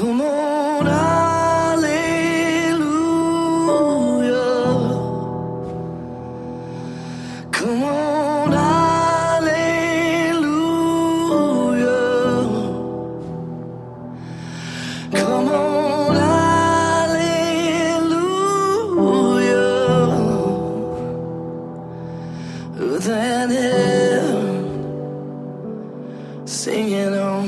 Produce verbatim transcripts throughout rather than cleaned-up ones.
Come on, hallelujah. Come on, hallelujah. Come on, hallelujah. Then him singing on.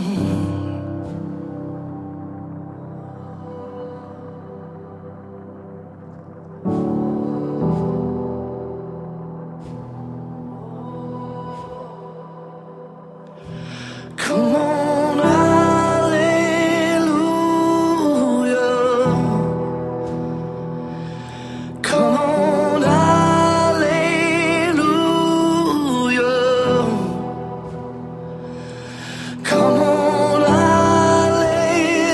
Come on, hallelujah. Come on, hallelujah. Come on,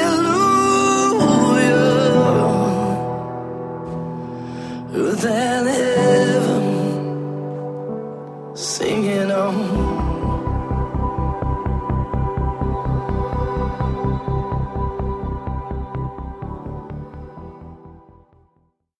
hallelujah. Then